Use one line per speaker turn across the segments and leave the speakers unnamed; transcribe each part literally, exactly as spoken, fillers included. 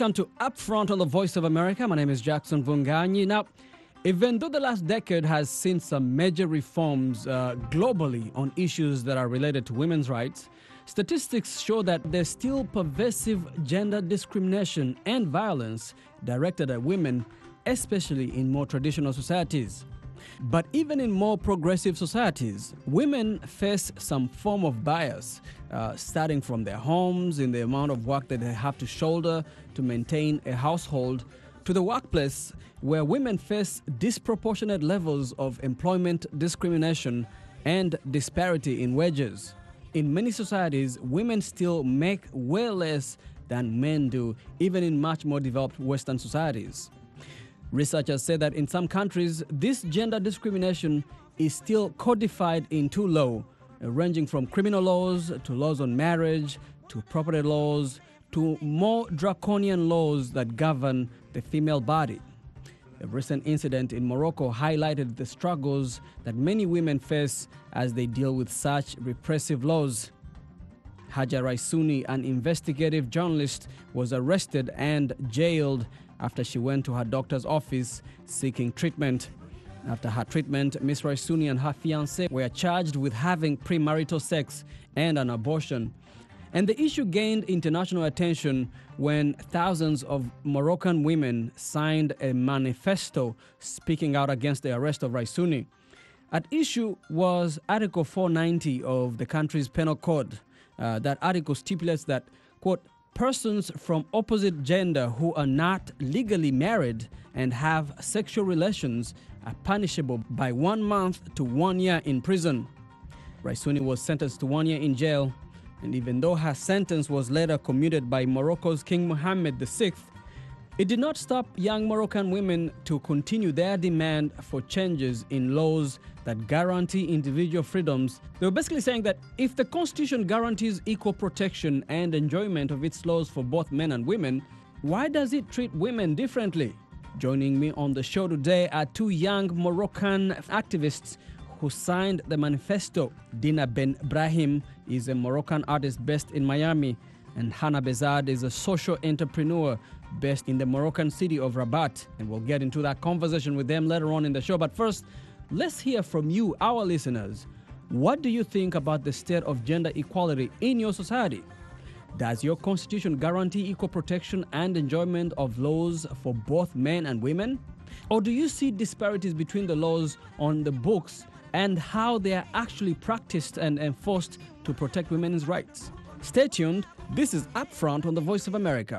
Welcome to Upfront on the Voice of America. My name is Jackson Vunganyi. Now, even though the last decade has seen some major reforms uh, globally on issues that are related to women's rights, statistics show that there's still pervasive gender discrimination and violence directed at women, especially in more traditional societies. But even in more progressive societies, women face some form of bias, uh, starting from their homes, in the amount of work that they have to shoulder to maintain a household, to the workplace, where women face disproportionate levels of employment discrimination and disparity in wages. In many societies, women still make way less than men do, even in much more developed Western societies. Researchers say that in some countries, this gender discrimination is still codified into law, ranging from criminal laws to laws on marriage to property laws to more draconian laws that govern the female body. A recent incident in Morocco highlighted the struggles that many women face as they deal with such repressive laws. Haja Raisuni, an investigative journalist, was arrested and jailed after she went to her doctor's office seeking treatment. After her treatment, Miss Raisuni and her fiancé were charged with having premarital sex and an abortion. And the issue gained international attention when thousands of Moroccan women signed a manifesto speaking out against the arrest of Raisuni. At issue was Article four ninety of the country's penal code. Uh, that article stipulates that, quote, persons from opposite gender who are not legally married and have sexual relations are punishable by one month to one year in prison. Raisuni was sentenced to one year in jail, and even though her sentence was later commuted by Morocco's King Mohammed the sixth, it did not stop young Moroccan women to continue their demand for changes in laws that guarantee individual freedoms. They were basically saying that if the Constitution guarantees equal protection and enjoyment of its laws for both men and women, why does it treat women differently? Joining me on the show today are two young Moroccan activists who signed the manifesto. Dina Ben Brahim is a Moroccan artist based in Miami, and Hannah Bezad is a social entrepreneur based in the Moroccan city of Rabat. And we'll get into that conversation with them later on in the show. But first, let's hear from you, our listeners. What do you think about the state of gender equality in your society? Does your constitution guarantee equal protection and enjoyment of laws for both men and women? Or do you see disparities between the laws on the books and how they are actually practiced and enforced to protect women's rights? Stay tuned. This is Upfront on the Voice of America.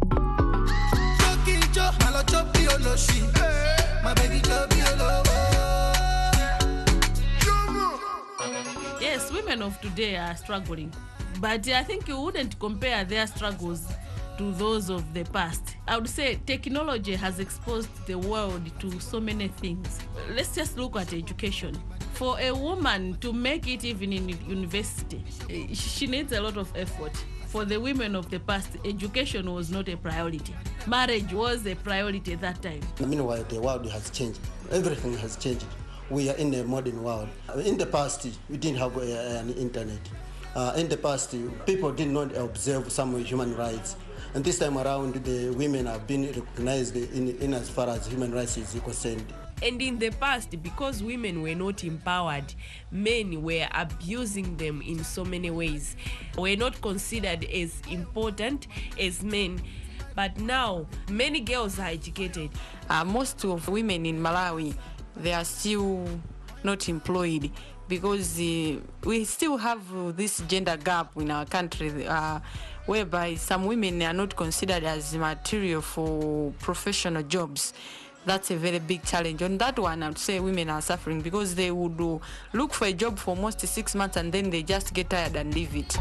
Yes, women of today are struggling, but I think you wouldn't compare their struggles to those of the past. I would say technology has exposed the world to so many things. Let's just look at education. For a woman to make it even in university, she needs a lot of effort. For the women of the past, education was not a priority. Marriage was a priority at that time.
Meanwhile, the world has changed. Everything has changed. We are in a modern world. In the past, we didn't have uh, an internet. Uh, in the past, people did not observe some human rights. And this time around, the women have been recognized in, in as far as human rights is concerned.
And in the past, because women were not empowered, men were abusing them in so many ways. Were not considered as important as men. But now, many girls are educated.
Uh, most of women in Malawi, they are still not employed because uh, we still have uh, this gender gap in our country uh, whereby some women are not considered as material for professional jobs. That's a very big challenge. On that one, I would say women are suffering because they would uh, look for a job for almost six months and then they just get tired and leave it.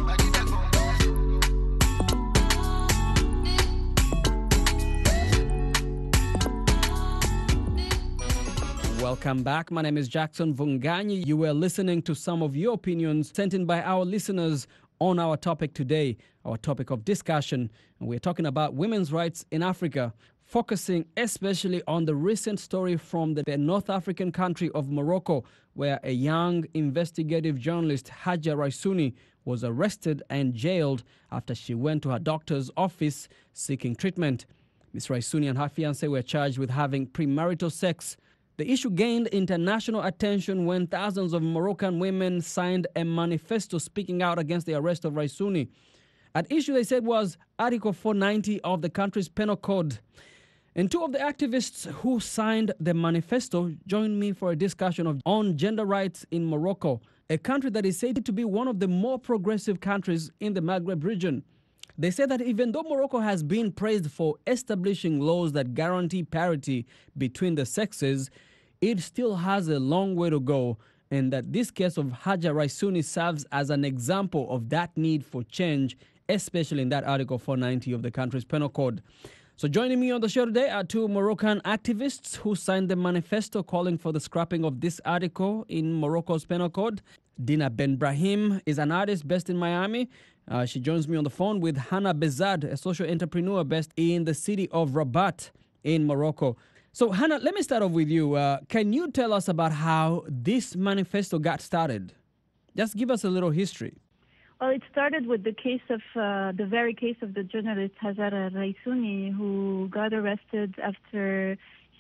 Welcome back. My name is Jackson Vunganyi. You were listening to some of your opinions sent in by our listeners on our topic today, our topic of discussion. And we're talking about women's rights in Africa focusing especially on the recent story from the North African country of Morocco, where a young investigative journalist, Haja Raisuni, was arrested and jailed after she went to her doctor's office seeking treatment. Miz Raisuni and her fiancé were charged with having premarital sex. The issue gained international attention when thousands of Moroccan women signed a manifesto speaking out against the arrest of Raisuni. At issue, they said, was Article four ninety of the country's penal code. And two of the activists who signed the manifesto joined me for a discussion of, on gender rights in Morocco, a country that is said to be one of the more progressive countries in the Maghreb region. They said that even though Morocco has been praised for establishing laws that guarantee parity between the sexes, it still has a long way to go, and that this case of Haja Raisuni serves as an example of that need for change, especially in that Article four ninety of the country's penal code. So joining me on the show today are two Moroccan activists who signed the manifesto calling for the scrapping of this article in Morocco's penal code. Dina Benbrahim is an artist based in Miami. Uh, she joins me on the phone with Hannah Bezad, a social entrepreneur based in the city of Rabat in Morocco. So Hannah, let me start off with you. Uh, can you tell us about how this manifesto got started? Just give us a little history.
Well, it started with the case of uh, the very case of the journalist Hajar Raisuni, who got arrested after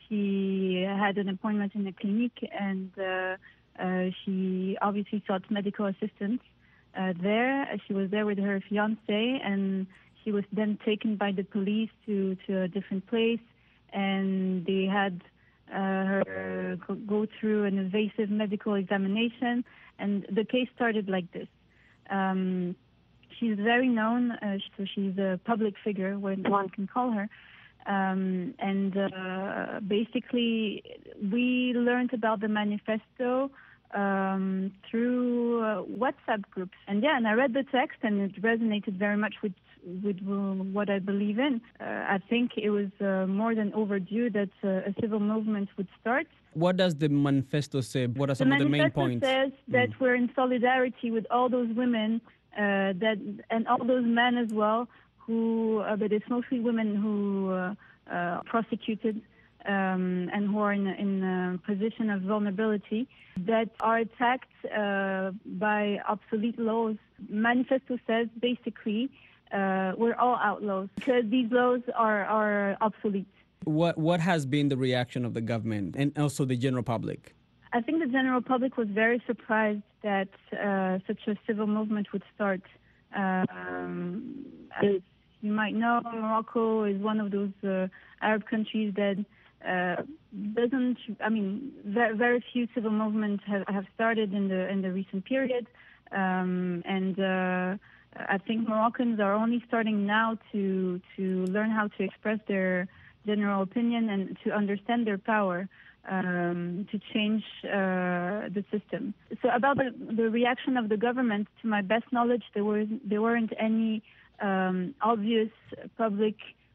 she had an appointment in a clinic, and uh, uh, she obviously sought medical assistance uh, there. She was there with her fiancé, and she was then taken by the police to, to a different place, and they had uh, her go through an invasive medical examination, and the case started like this. Um, she's very known, uh, so she's a public figure, when one can call her. Um, and uh, basically, we learned about the manifesto um, through uh, WhatsApp groups. And yeah, and I read the text, and it resonated very much with with uh, what I believe in. Uh, I think it was uh, more than overdue that uh, a civil movement would start.
What does the manifesto say? What are some of the main points?
The manifesto says that
Mm.
we're in solidarity with all those women uh, that and all those men as well, who, uh, but it's mostly women who uh, uh, prosecuted um, and who are in, in a position of vulnerability, that are attacked uh, by obsolete laws. Manifesto says basically uh, we're all outlaws because these laws are, are obsolete.
What what has been the reaction of the government and also the general public?
I think the general public was very surprised that uh, such a civil movement would start. Um, as you might know, Morocco is one of those uh, Arab countries that uh, doesn't. I mean, very, very few civil movements have, have started in the in the recent period, um, and uh, I think Moroccans are only starting now to to learn how to express their general opinion and to understand their power um, to change uh, the system. So about the, the reaction of the government, to my best knowledge, there was there weren't any um, obvious public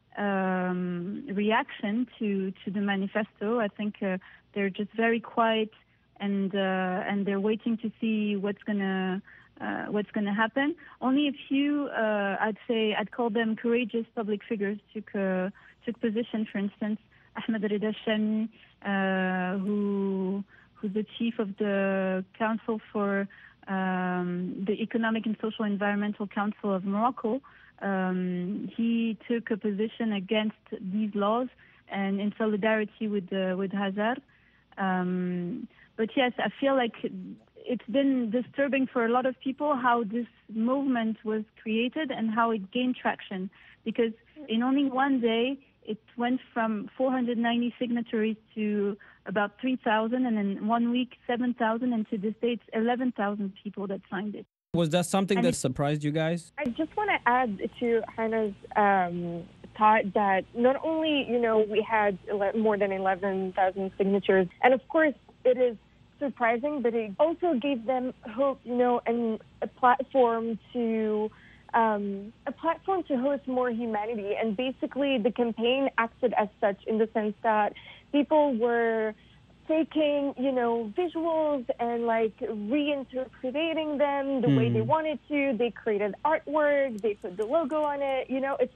um, reaction to, to the manifesto. I think uh, they're just very quiet, and uh, and they're waiting to see what's gonna uh, what's gonna happen. Only a few, uh, I'd say, I'd call them courageous public figures took uh, took position. For instance, Ahmed Rida Shami, uh, who who's the chief of the Council for um, the Economic and Social Environmental Council of Morocco. Um, he took a position against these laws and in solidarity with uh, with Hajar. Um, but yes, I feel like it's been disturbing for a lot of people how this movement was created and how it gained traction, because in only one day it went from four hundred ninety signatories to about three thousand, and in one week seven thousand, and to this day it's eleven thousand people that signed it.
Was that something
And
that
it-
surprised you guys?
I just want to add to Hannah's um, thought that not only, you know, we had ele- more than eleven thousand signatures, and of course it is surprising, but it also gave them hope, you know, and a platform to um, a platform to host more humanity. And basically the campaign acted as such in the sense that people were taking, you know, visuals and like reinterpreting them the way they wanted to. They created artwork, they put the logo on it. You know, it's like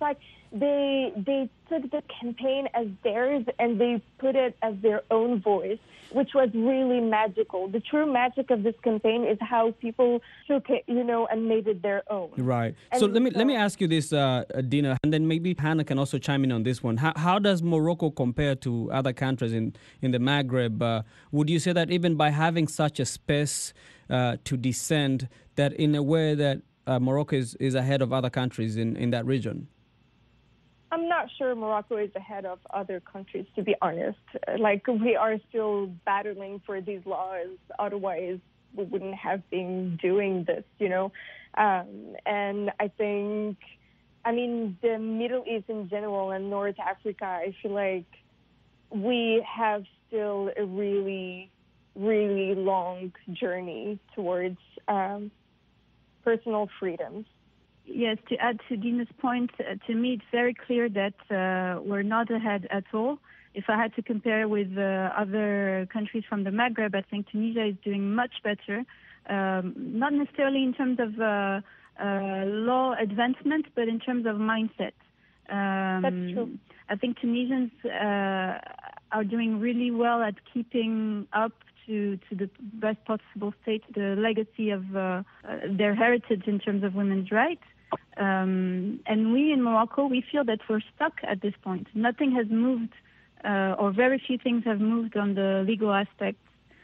they they took the campaign as theirs and they put it as their own voice, which was really magical. The true magic of this campaign is how people took it, you know, and made it their own.
Right.
And
So let me
so-
let me ask you this, uh, Dina, and then maybe Hannah can also chime in on this one. How how does Morocco compare to other countries in in the Maghreb? Uh, would you say that even by having such a space uh, to descend, that in a way that uh, Morocco is, is ahead of other countries in, in that region?
I'm not sure Morocco is ahead of other countries, to be honest. Like, we are still battling for these laws. Otherwise, we wouldn't have been doing this, you know? Um, and I think, I mean, the Middle East in general and North Africa, I feel like we have still a really, really long journey towards um, personal freedoms.
Yes, to add to Dina's point, uh, to me it's very clear that uh, we're not ahead at all. If I had to compare with uh, other countries from the Maghreb, I think Tunisia is doing much better, um, not necessarily in terms of uh, uh, law advancement, but in terms of mindset. Um,
That's true.
I think Tunisians uh, are doing really well at keeping up to, to the best possible state the legacy of uh, uh, their heritage in terms of women's rights. Um, and we in Morocco, we feel that we're stuck at this point. Nothing has moved, uh, or very few things have moved on the legal aspects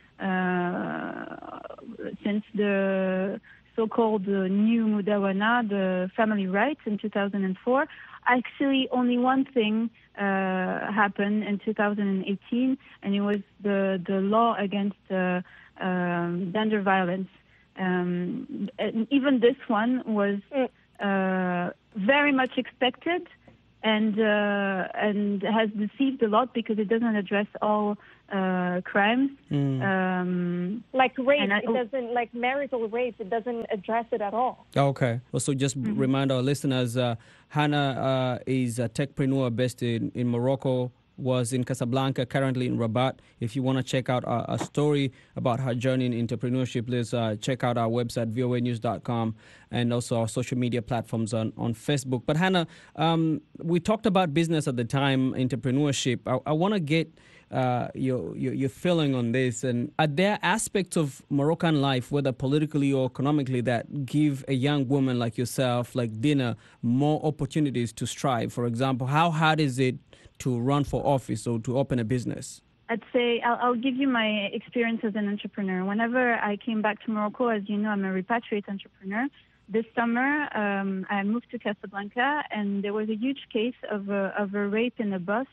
uh, since the so-called uh, new Mudawana, the family rights in two thousand four. Actually, only one thing uh, happened in two thousand eighteen, and it was the, the law against uh, um, gender violence. Um, and even this one was uh, very much expected and uh, and has deceived a lot because it doesn't address all uh, crimes.
Mm.
Um,
Like rape,
And I-
it doesn't, like marital rape, it doesn't address it at all.
Okay. Well, so just
Mm-hmm.
remind our listeners, uh, Hannah uh, is a techpreneur based in, in Morocco, was in Casablanca, currently in Rabat. If you want to check out a, a story about her journey in entrepreneurship, please uh, check out our website, V O A news dot com, and also our social media platforms on, on Facebook. But Hannah, um, we talked about business at the time, entrepreneurship. I, I want to get uh, your, your your feeling on this. And are there aspects of Moroccan life, whether politically or economically, that give a young woman like yourself, like Dina, more opportunities to strive? For example, how hard is it to run for office or to open a business?
I'd say I'll, I'll give you my experience as an entrepreneur. Whenever I came back to Morocco, as you know, I'm a repatriate entrepreneur. This summer, um, I moved to Casablanca, and there was a huge case of a, of a rape in a bus,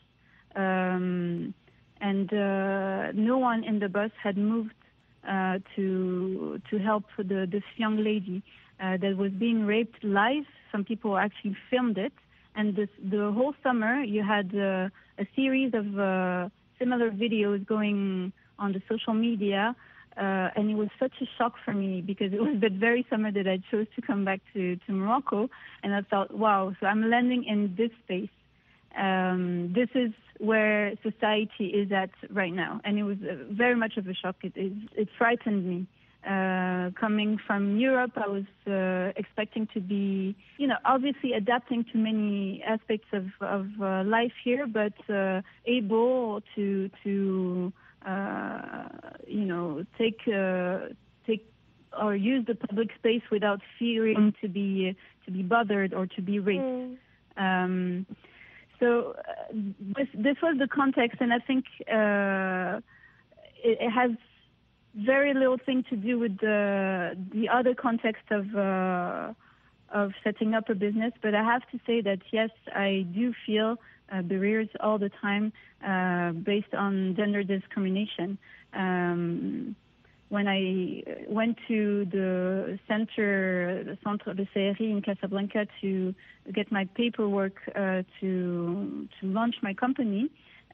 um, and uh, no one in the bus had moved uh, to to help the, this young lady uh, that was being raped live. Some people actually filmed it. And this, the whole summer, you had uh, a series of uh, similar videos going on the social media, uh, and it was such a shock for me because it was that very summer that I chose to come back to, to Morocco, and I thought, wow, so I'm landing in this space. Um, this is where society is at right now, and it was uh, very much of a shock. It, it, it frightened me. Uh, coming from Europe, I was uh, expecting to be, you know, obviously adapting to many aspects of, of uh, life here, but uh, able to, to uh, you know, take uh, take or use the public space without fearing to be to be bothered or to be raped.
Mm.
Um, so uh, this this was the context, and I think uh, it, it has very little thing to do with the the other context of uh, of setting up a business. But I have to say that yes, I do feel uh, barriers all the time uh, based on gender discrimination. Um, when I went to the center, the Centre de C R I in Casablanca to get my paperwork uh, to to launch my company,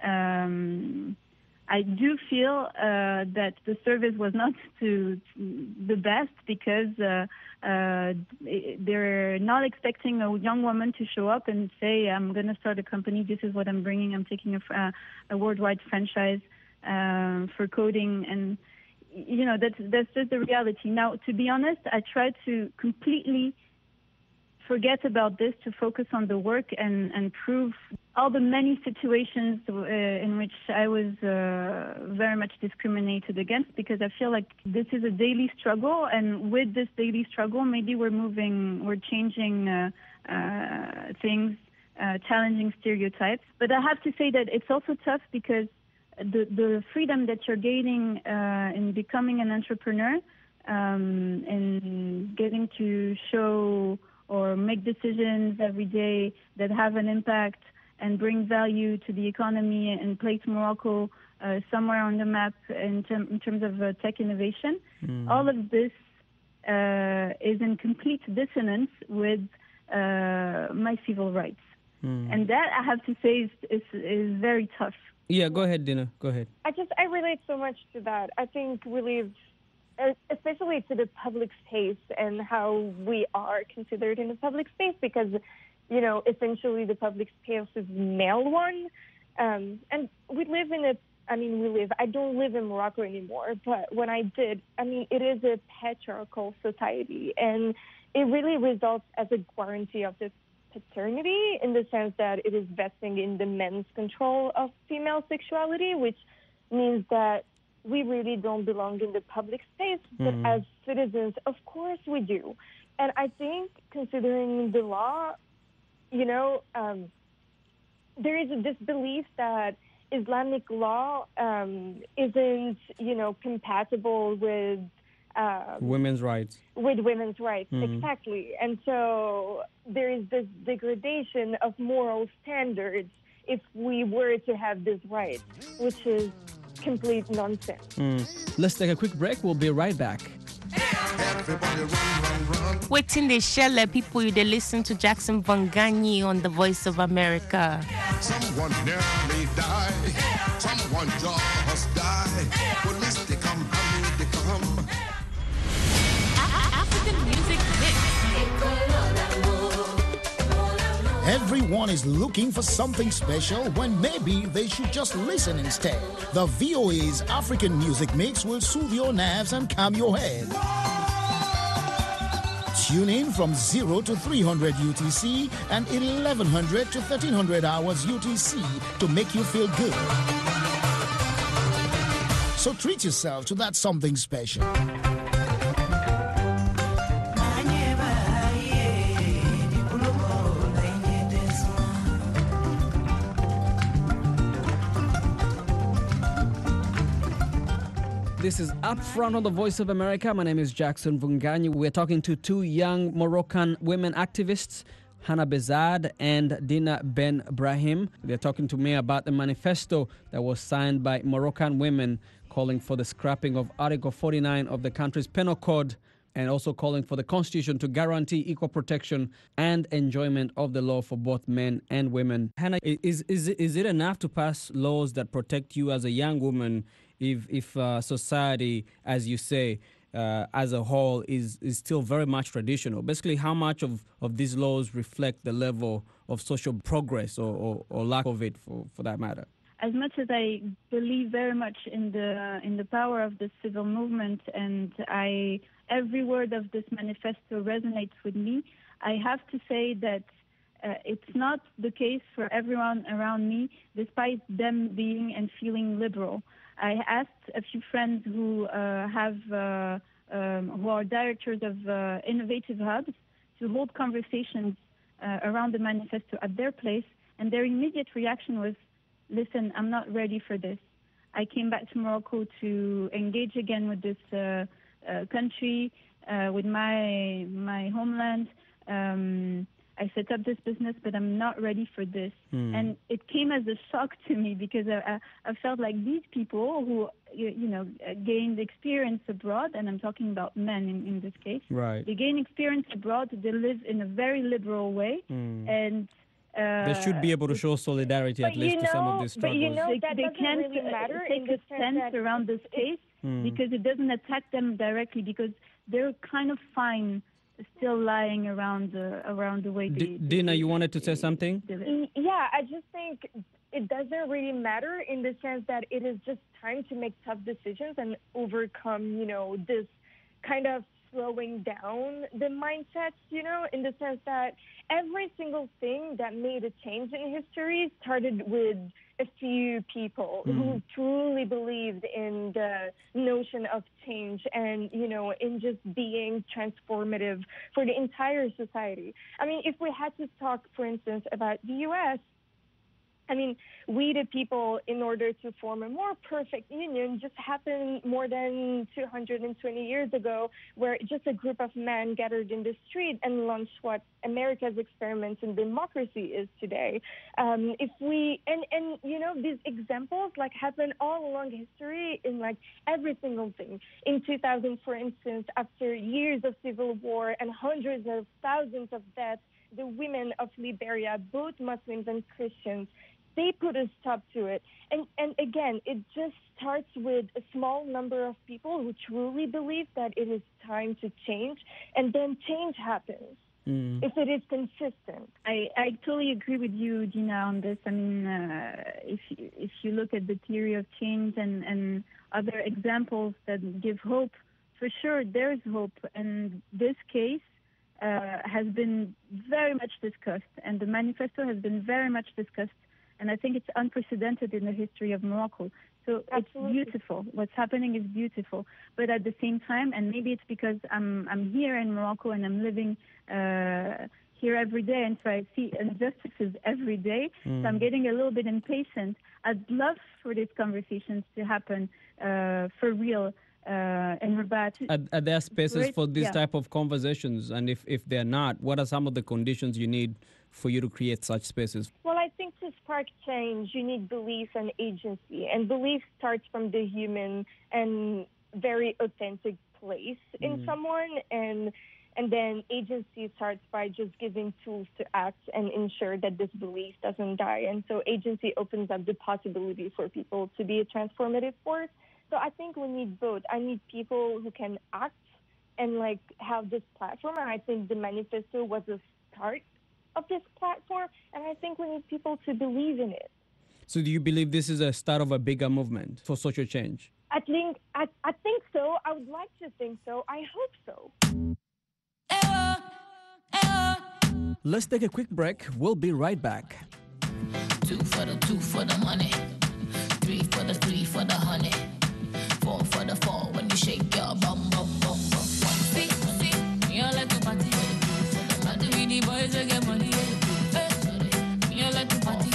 um, I do feel uh, that the service was not to, to the best because uh, uh, they're not expecting a young woman to show up and say, I'm going to start a company, this is what I'm bringing, I'm taking a, uh, a worldwide franchise uh, for coding. And, you know, that's, that's just the reality. Now, to be honest, I try to completely forget about this, to focus on the work and, and prove all the many situations uh, in which I was uh, very much discriminated against, because I feel like this is a daily struggle, and with this daily struggle, maybe we're moving, we're changing uh, uh, things, uh, challenging stereotypes. But I have to say that it's also tough because the, the freedom that you're gaining uh, in becoming an entrepreneur, um, and getting to show or make decisions every day that have an impact and bring value to the economy and place Morocco uh, somewhere on the map in, term, in terms of uh, tech innovation. Mm. All of this uh, is in complete dissonance with uh, my civil rights. Mm. And that, I have to say, is, is, is very tough.
Yeah, go ahead, Dina. Go ahead.
I just, I relate so much to that. I think we live, especially to the public space and how we are considered in the public space, because, you know, essentially the public space is male one. Um, and we live in a, I mean, we live, I don't live in Morocco anymore, but when I did, I mean, it is a patriarchal society, and it really results as a guarantee of this paternity, in the sense that it is vesting in the men's control of female sexuality, which means that we really don't belong in the public space, but mm. as citizens, of course we do. And I think, considering the law, you know, um, there is this belief that Islamic law um, isn't, you know, compatible with Um,
women's rights.
With women's rights, mm. exactly. And so there is this degradation of moral standards if we were to have this right, which is complete nonsense.
Mm. Let's take a quick break. We'll be right back.
Waiting the shell people, they listen to Jackson Vongani on the Voice of America.
Someone nearly died. Someone just died. Police, they come, honey, they come.
Everyone is looking for something special when maybe they should just listen instead. The V O A's African Music Mix will soothe your nerves and calm your head. Tune in from zero to three hundred U T C and eleven hundred to thirteen hundred hours U T C to make you feel good. So treat yourself to that something special.
This is Up Front on the Voice of America. My name is Jackson Vungani. We're talking to two young Moroccan women activists, Hannah Bezad and Dina Ben Brahim. They're talking to me about the manifesto that was signed by Moroccan women calling for the scrapping of Article forty-nine of the country's penal code, and also calling for the Constitution to guarantee equal protection and enjoyment of the law for both men and women. Hannah, is, is, is it enough to pass laws that protect you as a young woman if if uh, society, as you say, uh, as a whole is, is still very much traditional? Basically, how much of, of these laws reflect the level of social progress or, or, or lack of it, for, for that matter?
As much as I believe very much in the in the power of the civil movement, and I every word of this manifesto resonates with me, I have to say that uh, it's not the case for everyone around me, despite them being and feeling liberal. I asked a few friends who uh, have uh, um, who are directors of uh, innovative hubs to hold conversations uh, around the manifesto at their place, and their immediate reaction was, listen, I'm not ready for this. I came back to Morocco to engage again with this uh, uh, country, uh, with my my homeland. Um, I set up this business, but I'm not ready for this. Mm. And it came as a shock to me, because I, I felt like these people who, you, you know, gained experience abroad, and I'm talking about men in, in this case,
right.
They gain experience abroad, they live in a very liberal way,
mm.
and Uh,
they should be able to show solidarity at least
you know,
to some of these struggles.
But you know,
that
they, they
doesn't
can't
really matter
take
in
a stance around this case
mm.
because it doesn't attack them directly, because they're kind of fine still lying around the around the way they.
D- Dina, you wanted to say something?
Yeah, I just think it doesn't really matter in the sense that it is just time to make tough decisions and overcome, you know, this kind of slowing down the mindsets, you know, in the sense that every single thing that made a change in history started with a few people mm. who truly believed in the notion of change and, you know, in just being transformative for the entire society. I mean, if we had to talk, for instance, about the U S, I mean, we the people, in order to form a more perfect union, just happened more than two hundred twenty years ago, where just a group of men gathered in the street and launched what America's experiment in democracy is today. Um, if we, and, and, you know, these examples, like, happen all along history in, like, every single thing. In two thousand, for instance, after years of civil war and hundreds of thousands of deaths, the women of Liberia, both Muslims and Christians, they put a stop to it. And and again, it just starts with a small number of people who truly believe that it is time to change, and then change happens. Mm. If it is consistent.
I, I totally agree with you, Dina, on this. I mean, uh, if, you, if you look at the theory of change and, and other examples that give hope, for sure there's hope. And this case uh, has been very much discussed, and the manifesto has been very much discussed. And I think it's unprecedented in the history of Morocco. So
Absolutely.
It's beautiful. What's happening is beautiful. But at the same time, and maybe it's because I'm I'm here in Morocco and I'm living uh, here every day, and so I see injustices every day. Mm. So I'm getting a little bit impatient. I'd love for these conversations to happen uh, for real. Uh, in Rabat.
Are, are there spaces
Great,
for this
yeah.
type of conversations? And if, if they're not, what are some of the conditions you need for you to create such spaces?
Well, I think to spark change, you need belief and agency. And belief starts from the human and very authentic place in mm. someone. And and then agency starts by just giving tools to act and ensure that this belief doesn't die. And so agency opens up the possibility for people to be a transformative force. So I think we need both. I need people who can act and, like, have this platform. And I think the manifesto was a start of this platform. And I think we need people to believe in it.
So do you believe this is a start of a bigger movement for social change?
I think, I, I think so. I would like to think so. I hope so.
Let's take a quick break. We'll be right back.
Two for the two for the money. Three for the three for the honey. Four for the four when you shake your bum, bum, bum, bum. See, see, you like to party. Party with the boys that get money. Hey, you like to party.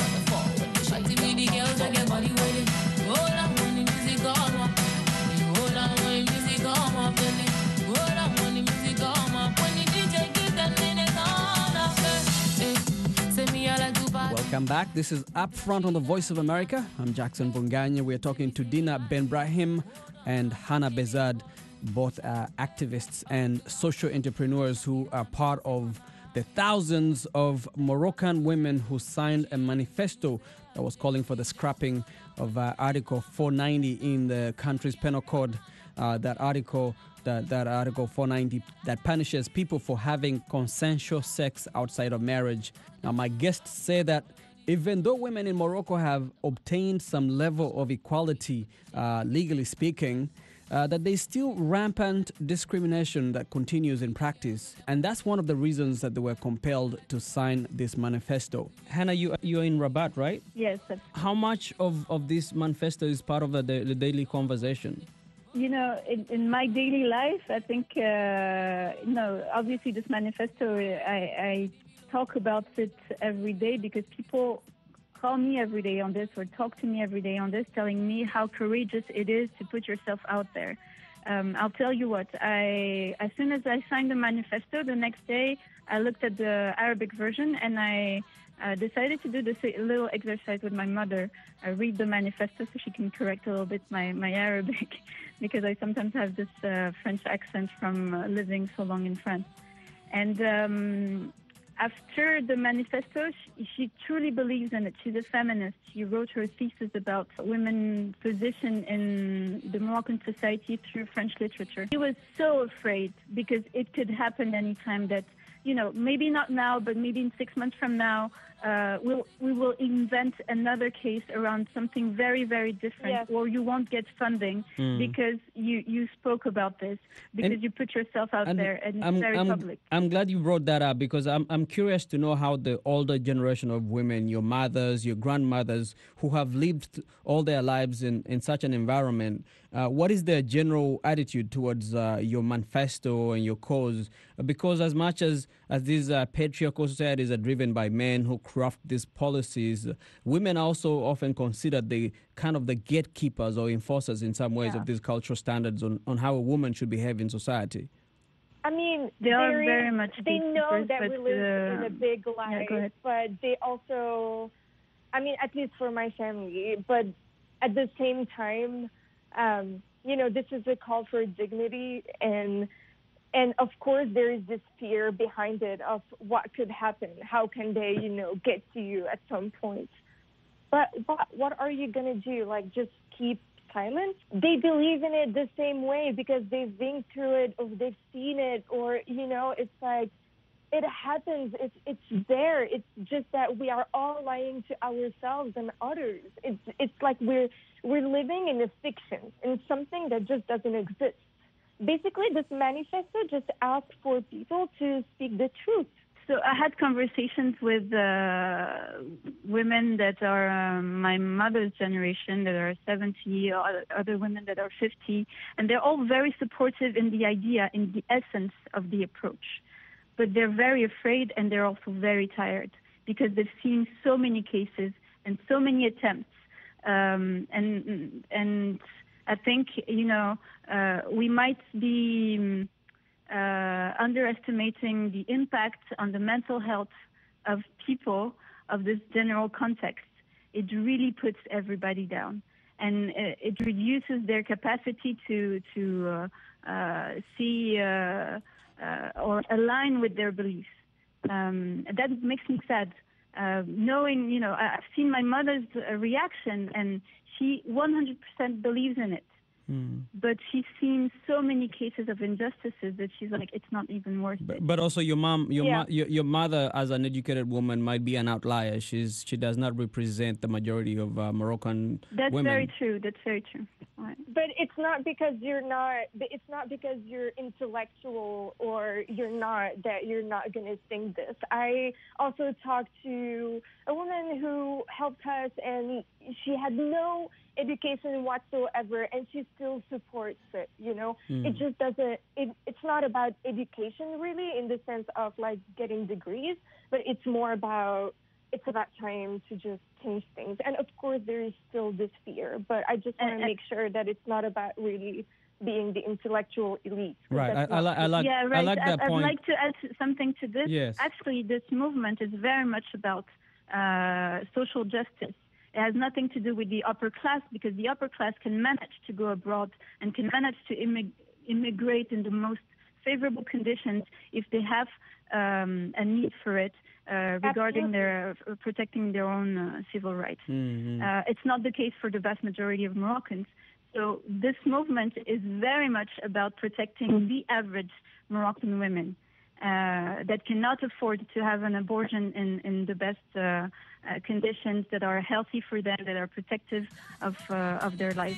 Party with the girls that get money with it. Hold on when the music come up. Hold on when the music come up. Hold on when the music come up. When the D J gives them minutes on up. Hey, say me I like to party.
Welcome back. This is Up Front on the Voice of America. I'm Jackson Vunganya. We're talking to Dina Benbrahim and Hannah Bezad, both uh, activists and social entrepreneurs who are part of the thousands of Moroccan women who signed a manifesto that was calling for the scrapping of uh, Article four ninety in the country's penal code. Uh, that article, that, that Article four ninety, that punishes people for having consensual sex outside of marriage. Now, my guests say that even though women in Morocco have obtained some level of equality, uh, legally speaking, uh, that there's still rampant discrimination that continues in practice. And that's one of the reasons that they were compelled to sign this manifesto. Hannah, you, you're in Rabat, right?
Yes.
How much of, of this manifesto is part of the, the daily conversation?
You know, in, in my daily life, I think, uh, you know, obviously this manifesto, I, I talk about it every day because people call me every day on this or talk to me every day on this, telling me how courageous it is to put yourself out there. Um, I'll tell you what, I as soon as I signed the manifesto, the next day I looked at the Arabic version and I uh, decided to do this little exercise with my mother. I read the manifesto so she can correct a little bit my, my Arabic because I sometimes have this uh, French accent from uh, living so long in France. And um, after the manifesto, she, she truly believes in it. She's a feminist. She wrote her thesis about women's position in the Moroccan society through French literature. She was so afraid because it could happen anytime that, you know, maybe not now, but maybe in six months from now, uh, we'll, we will invent another case around something very, very different,
Yes.
or you won't get funding
Mm.
because you, you spoke about this, because
And-
you put yourself out
And
there, and it's
I'm,
very
I'm,
public.
I'm glad you brought that up because I'm, I'm curious to know how the older generation of women, your mothers, your grandmothers, who have lived all their lives in, in such an environment, uh, what is their general attitude towards uh, your manifesto and your cause? Because as much as, as these uh, patriarchal societies are driven by men who craft these policies, uh, women are also often considered the kind of the gatekeepers or enforcers in some ways
Yeah.
of these cultural standards on, on how a woman should behave in society.
I mean,
They are
there is-
very much
They know
gatekeepers,
that we
but,
live
uh,
in a big
yeah,
life,
go ahead.
but they also, I mean, at least for my family, but at the same time, um, you know, this is a call for dignity, and and of course there is this fear behind it of what could happen. How can they, you know, get to you at some point? But what, what are you going to do? Like, just keep silent? They believe in it the same way because they've been through it or they've seen it, or, you know, it's like, it happens. It's it's there. It's just that we are all lying to ourselves and others. It's it's like we're we're living in a fiction, in something that just doesn't exist. Basically, this manifesto just asks for people to speak the truth.
So I had conversations with uh, women that are um, my mother's generation, that are seventy, or other, other women that are fifty, and they're all very supportive in the idea, in the essence of the approach. But they're very afraid, and they're also very tired because they've seen so many cases and so many attempts. Um, and and I think, you know, uh, we might be um, uh, underestimating the impact on the mental health of people of this general context. It really puts everybody down, and uh, it reduces their capacity to to uh, uh, see uh, uh, or align with their beliefs. Um, that makes me sad. Uh, knowing, you know, I- I've seen my mother's uh, reaction, and she one hundred percent believes in it.
Mm.
But she's seen so many cases of injustices that she's like, it's not even worth it.
But, but also, your mom, your,
Yeah.
mo- your your mother, as an educated woman, might be an outlier. She's she does not represent the majority of uh, Moroccan
That's
women.
very true. That's very true. Right.
But it's not because you're not. It's not because you're intellectual or you're not that you're not going to think this. I also talked to a woman who helped us, and she had no education whatsoever, and she still supports it. You know,
Mm.
it just doesn't. It, it's not about education really, in the sense of like getting degrees, but it's more about. It's about trying to just change things. And of course, there is still this fear, but I just want
And-
to make sure that it's not about really being the intellectual elite. 'cause
Right.
that's
I, I,
not
like, I
true.
like
yeah, right.
I like that
I'd,
point.
I'd like to add something to this.
Yes.
Actually, this movement is very much about uh, social justice. It has nothing to do with the upper class, because the upper class can manage to go abroad and can manage to immig- immigrate in the most favorable conditions if they have um, a need for it uh, regarding their uh, protecting their own uh, civil rights.
Mhm.
Uh, it's not the case for the vast majority of Moroccans. So this movement is very much about protecting the average Moroccan women uh, that cannot afford to have an abortion in, in the best uh, uh, conditions that are healthy for them, that are protective of, uh, of their life.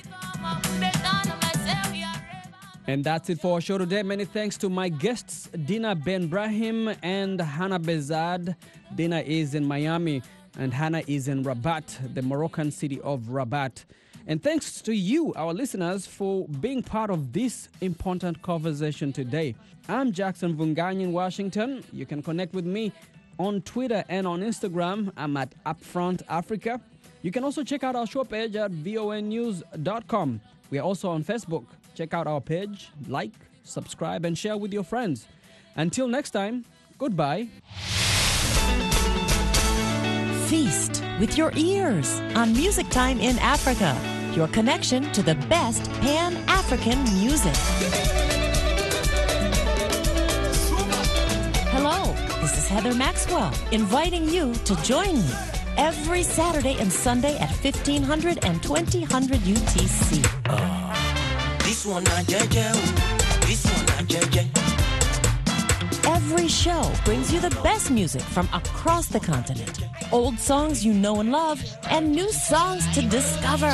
And that's it for our show today. Many thanks to my guests, Dina Ben Brahim and Hannah Bezad. Dina is in Miami and Hannah is in Rabat, the Moroccan city of Rabat. And thanks to you, our listeners, for being part of this important conversation today. I'm Jackson Vunganyi in Washington. You can connect with me on Twitter and on Instagram. I'm at Upfront Africa. You can also check out our show page at V O N news dot com. We are also on Facebook. Check out our page, like, subscribe, and share with your friends. Until next time, goodbye.
Feast with your ears on Music Time in Africa, your connection to the best Pan-African music. Hello, this is Heather Maxwell, inviting you to join me every Saturday and Sunday at fifteen hundred and twenty hundred U T C.
This one a J J, this one a J J.
Every Every show brings you the best music from across the continent. Old songs you know and love, and new songs to discover.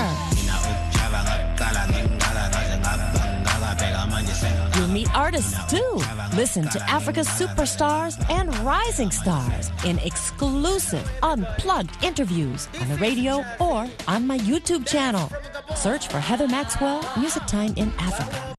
You'll meet artists too. Listen to Africa's superstars and rising stars in exclusive, unplugged interviews on the radio or on my YouTube channel. Search for Heather Maxwell Music Time in Africa.